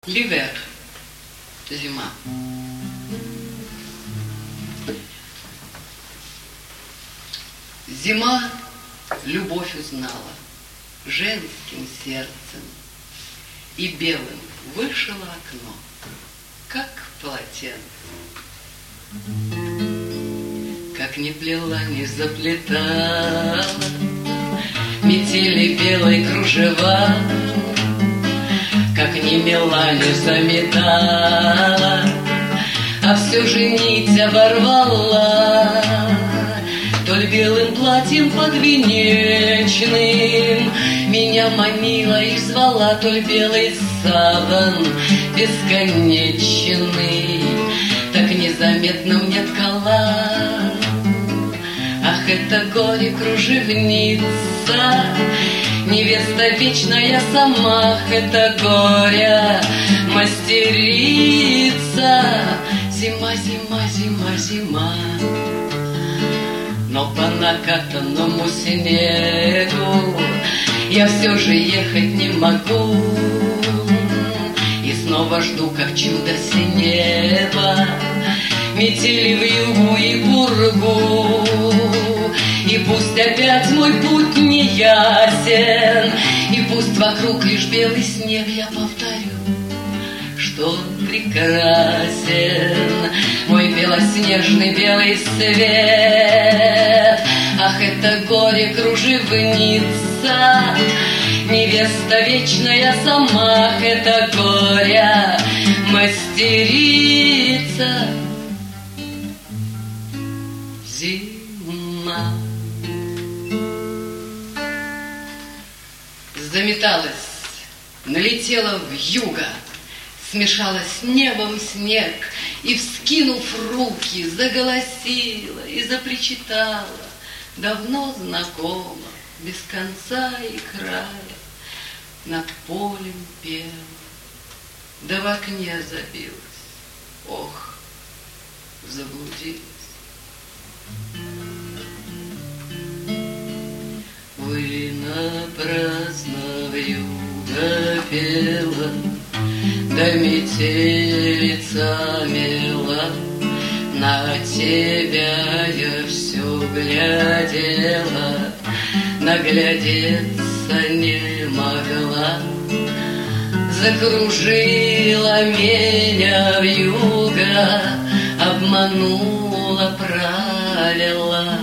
L'hiver, зима. Зима любовь узнала женским сердцем и белым вышила окно, как полотенце. Как не плела, не заплетала метели белой кружева, как не мела, не заметала, а все же нить оборвала. Толь белым платьем подвенечным меня манила и звала, толь белый саван бесконечный так незаметно мне ткала. Ах, это горе кружевница, невеста вечная сама, это горя мастерица. Зима, зима, зима, зима. Но по накатанному снегу я все же ехать не могу. И снова жду, как чудо с неба, метели в югу и пургу. И пусть опять мой путь не ясен, и пусть вокруг лишь белый снег, я повторю, что прекрасен мой белоснежный белый свет. Ах, это горе кружевница, невеста вечная сама, это горя мастерица. Зима заметалась, налетела вьюга, смешалась с небом снег, и, вскинув руки, заголосила и запричитала, давно знакомо, без конца и края, над полем пела, да в окне забилась, ох, заблудилась. Вы напрасно вьюга пела, да метелица мела, на тебя я все глядела, наглядеться не могла. Закружила меня вьюга, обманула, пролила,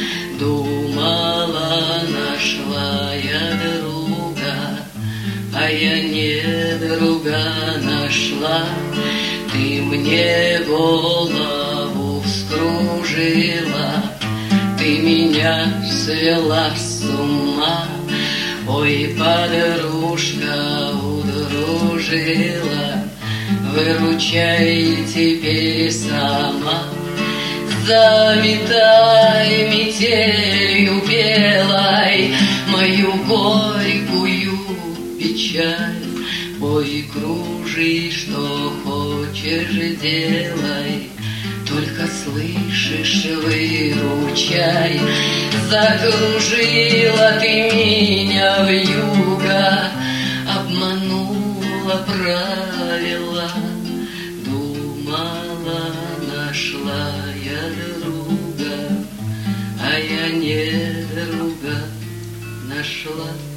думала, нашла я друга, а я не друга нашла. Ты мне голову вскружила, ты меня свела с ума. Ой, подружка удружила, выручай теперь сама. Заметай метелью белой мою горькую печаль. Ой, кружи, что хочешь, делай, только слышишь, выручай. Закружила ты меня вьюга, обманула, пролила, думала, нашла я друга, а я не друга нашла.